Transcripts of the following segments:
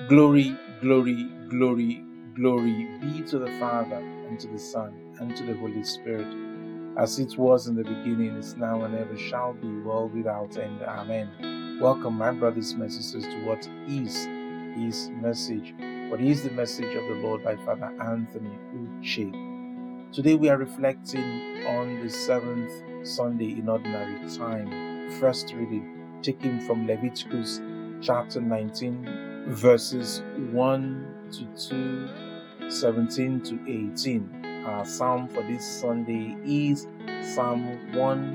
Glory, glory, glory, glory be to the Father, and to the Son, and to the Holy Spirit, as it was in the beginning, is now, and ever shall be, world without end. Amen. Welcome, my brothers and sisters, to what is His message. What is the message of the Lord by Father Anthony Uche. Today we are reflecting on the seventh Sunday in Ordinary Time. First reading taken from Leviticus chapter 19, verses 1 to 2, 17 to 18. Our psalm for this Sunday is Psalm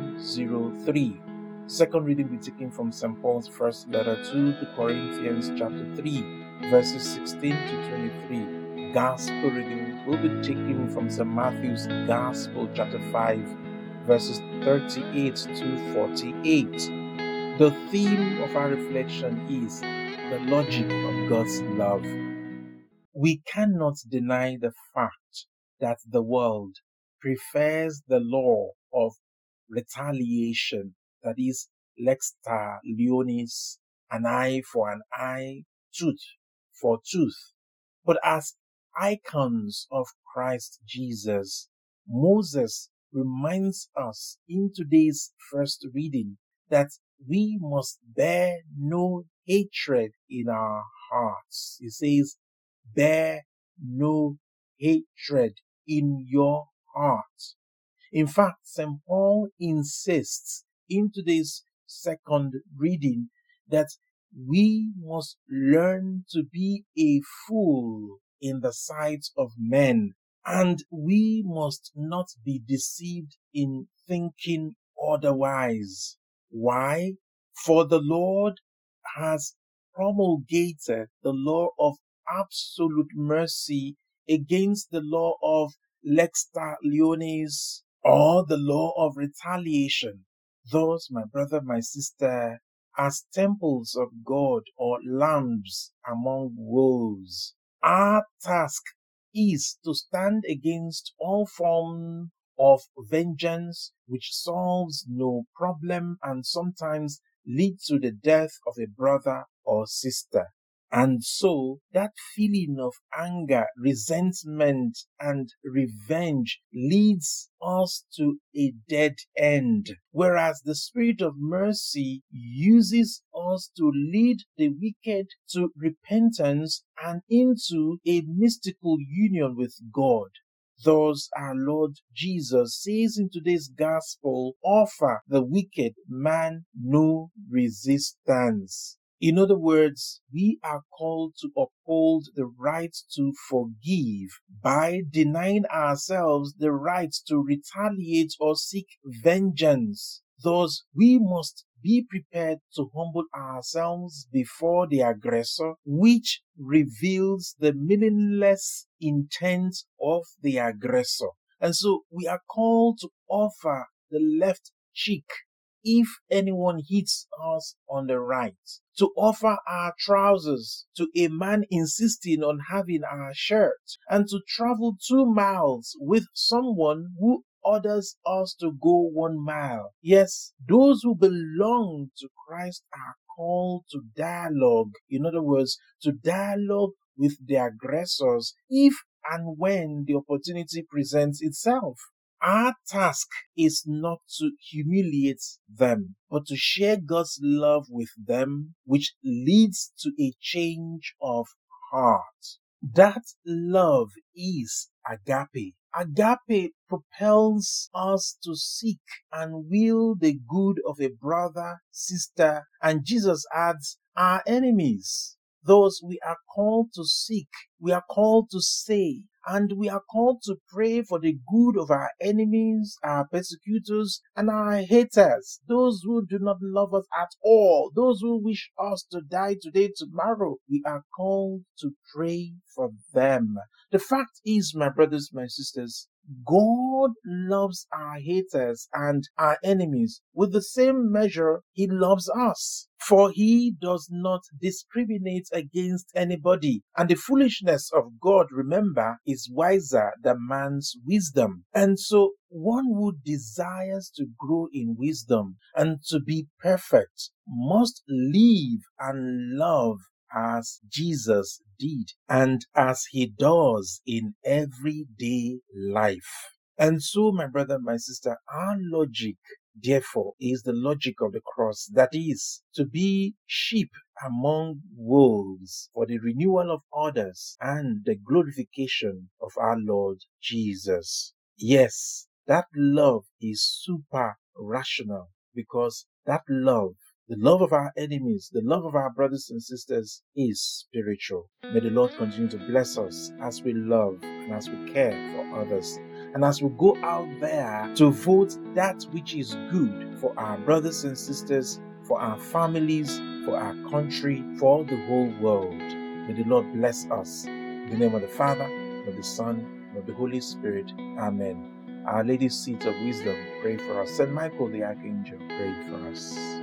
103. Second reading will be taken from St. Paul's first letter to the Corinthians chapter 3, verses 16 to 23. Gospel reading will be taken from St. Matthew's Gospel chapter 5, verses 38 to 48. The theme of our reflection is the logic of God's love. We cannot deny the fact that the world prefers the law of retaliation, that is, lex talionis, an eye for an eye, tooth for tooth. But as icons of Christ Jesus, Moses reminds us in today's first reading that we must bear no hatred in our hearts. He says, bear no hatred in your heart. In fact, St. Paul insists in today's second reading that we must learn to be a fool in the sight of men, and we must not be deceived in thinking otherwise. Why? For the Lord has promulgated the law of absolute mercy against the law of lex talionis, or the law of retaliation. Thus, my brother, my sister, as temples of God or lambs among wolves, our task is to stand against all form of vengeance which solves no problem and sometimes leads to the death of a brother or sister. And so that feeling of anger, resentment, and revenge leads us to a dead end. Whereas the Spirit of mercy uses us to lead the wicked to repentance and into a mystical union with God. Thus, our Lord Jesus says in today's gospel, offer the wicked man no resistance. In other words, we are called to uphold the right to forgive by denying ourselves the right to retaliate or seek vengeance. Thus, we must be prepared to humble ourselves before the aggressor, which reveals the meaningless intent of the aggressor. And so we are called to offer the left cheek if anyone hits us on the right, to offer our trousers to a man insisting on having our shirt, and to travel 2 miles with someone who orders us to go 1 mile. Yes, those who belong to Christ are called to dialogue. In other words, to dialogue with the aggressors if and when the opportunity presents itself. Our task is not to humiliate them, but to share God's love with them, which leads to a change of heart. That love is agape. Agape propels us to seek and will the good of a brother, sister, and Jesus adds, our enemies. Those we are called to seek, we are called to say, and we are called to pray for the good of our enemies, our persecutors, and our haters, those who do not love us at all, those who wish us to die today, tomorrow. We are called to pray for them. The fact is, my brothers, my sisters, God loves our haters and our enemies with the same measure He loves us. For He does not discriminate against anybody. And the foolishness of God, remember, is wiser than man's wisdom. And so one who desires to grow in wisdom and to be perfect must live and love as Jesus did and as he does in everyday life. And so, my brother, my sister, our logic, therefore, is the logic of the cross. That is, to be sheep among wolves for the renewal of others and the glorification of our Lord Jesus. Yes, that love is super rational because that love, the love of our enemies, the love of our brothers and sisters is spiritual. May the Lord continue to bless us as we love and as we care for others. And as we go out there to vote that which is good for our brothers and sisters, for our families, for our country, for the whole world. May the Lord bless us. In the name of the Father, and of the Son, and of the Holy Spirit. Amen. Our Lady's Seat of Wisdom, pray for us. St. Michael the Archangel, pray for us.